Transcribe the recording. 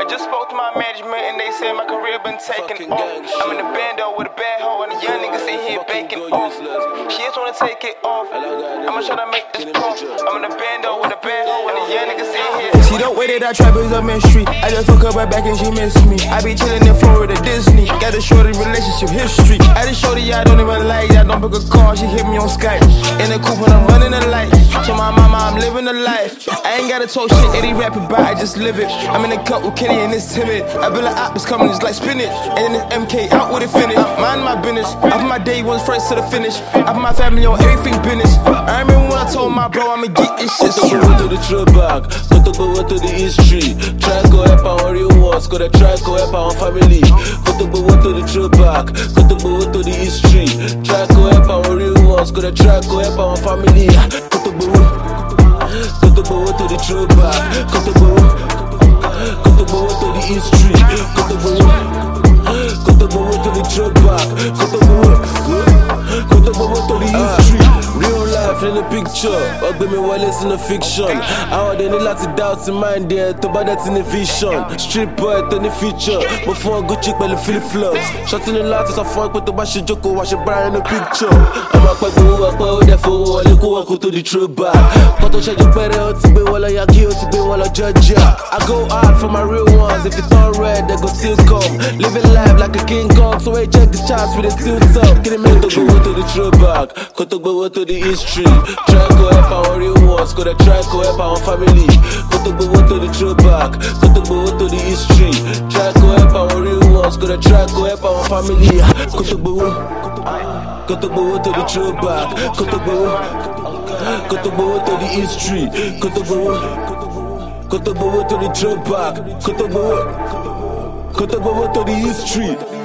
I just spoke to my management and they said my career been taken off. I'm in the bando with a bad hoe and the young niggas in here baking off. She just wanna take it off. I'ma try to make this puff. I'm in the bando with a bad hoe and the young niggas in here. See the way that I trap is up in street. I just fuck up right back and she miss me. I be chillin' in Florida, Disney. Got a shorty relationship history. I just shorty I don't even like. I don't pick a call, she hit me on Skype. In the coupe when I'm running the light. To my mama, I'm living the life. I ain't gotta talk shit, any rap about, I just live it. I'm in the cup with Kenny and it's timid. I feel like op is coming just like spinach. And then this MK out with it finish. Mind my business. I put my day ones first to the finish. I put my family on everything business. I remember when I told my bro I'ma get this shit straight. Go to the throwback, go to the history. Try go help our real ones, go to try go help our family. Go to the throwback, go to the history. Try go help our real ones, go to try go help our family. Go to the throwback, go to the history. Go to the throwback, go to the history. Real life in the picture, ugly me Wallace in the fiction. I had any lot of doubts in mind there, to buy that in the vision. Street boy to the future, before I go check by the flip flops. Shot in the light as I fuck with the bash joko, watch it bright in the picture. I'm a go therefore I go to the throwback. Got to check your better to be while I kill to be while I judge ya. I go hard for my real ones, if it's not red, they go still come. Living life like a King Kong, so I check the charts with a still talk. Get a minute to go to the throwback, go to the history. Try go help our real ones, go to try go help our family. Go to the throwback, go to the history. Try go help our real ones, go to try go help our family. Go to the throwback, go to the history. Go to the throwback, go to the history.